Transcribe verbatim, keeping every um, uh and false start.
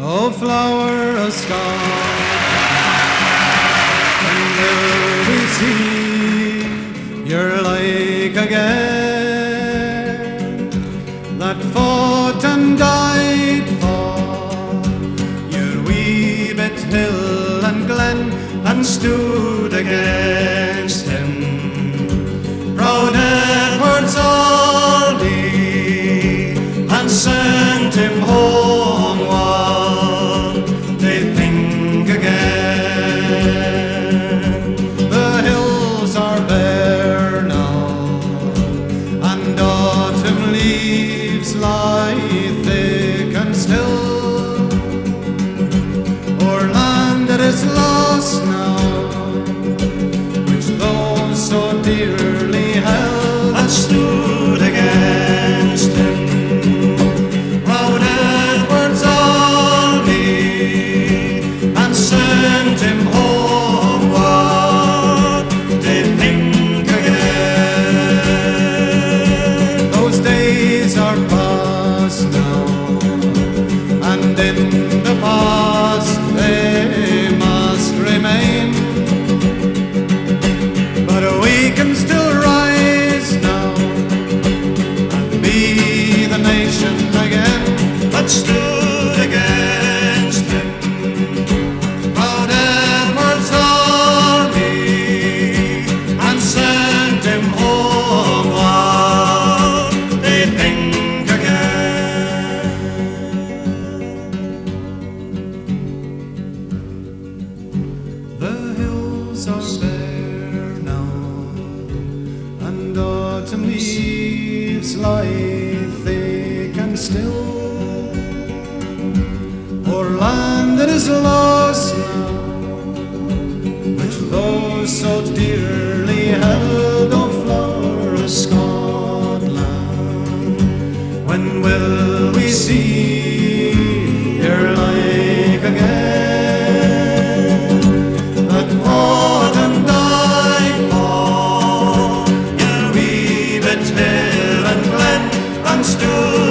O flower of Scotland, when will we see your like again, that fought and died for your wee bit hill and glen, and stood against him, proud Edward's Aldie, and sent him home while they think again. The hills are bare now, and autumn leaves lie thick and still, o'er land that is lost now, which those so dearly held, and stood against him, proud Edward's Aldie, and sent him home while they think again. Those days are past now, and in the past they must remain, but we can still rise now and be the nation again that stood against him, proud Edward's Aldie, and sent him home while they think again. The hills are bare now, and autumn leaves lie thick and still, o'er land that is lost now, which those so dearly held, O flower of Scotland, when will we see your like again, that fought and died for your wee bit hill and glen, and stood